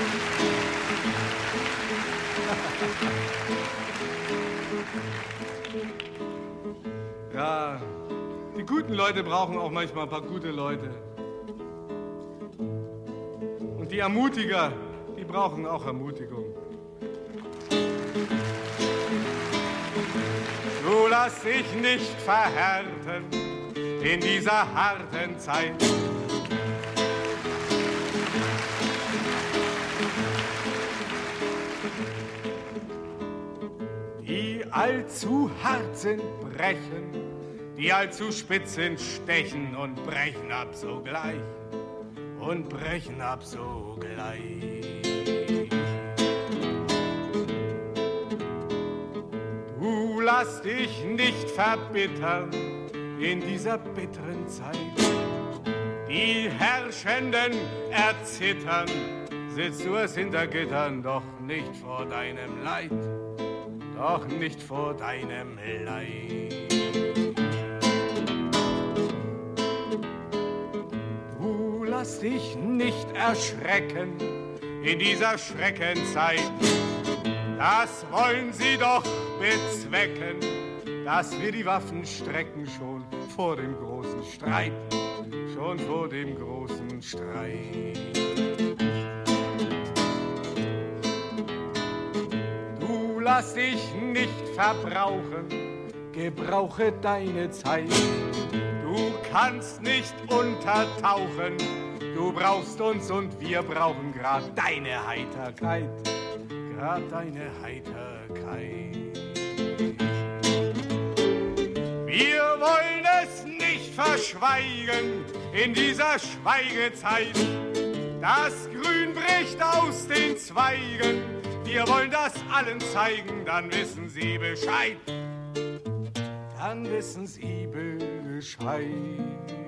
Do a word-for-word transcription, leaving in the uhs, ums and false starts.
Ja, die guten Leute brauchen auch manchmal ein paar gute Leute. Und die Ermutiger, die brauchen auch Ermutigung. Du lass dich nicht verhärten in dieser harten Zeit. Die allzu hart sind, brechen, die allzu spitz sind, stechen und brechen ab sogleich, und brechen ab sogleich. Du lass dich nicht verbittern in dieser bitteren Zeit. Die Herrschenden erzittern, sitzt du es hinter Gittern, doch nicht vor deinem Leid, doch nicht vor deinem Leid. Du lass dich nicht erschrecken in dieser Schreckenzeit. Das wollen sie doch bezwecken, dass wir die Waffen strecken schon vor dem großen Streit, schon vor dem großen Streit. Du lass dich nicht verbrauchen, gebrauche deine Zeit. Du kannst nicht untertauchen, du brauchst uns und wir brauchen grad deine Heiterkeit, grad deine Heiterkeit. Wir wollen es nicht verschweigen in dieser Schweigezeit. Das Grün bricht aus den Zweigen, wir wollen das allen zeigen, dann wissen sie Bescheid. Dann wissen sie Bescheid.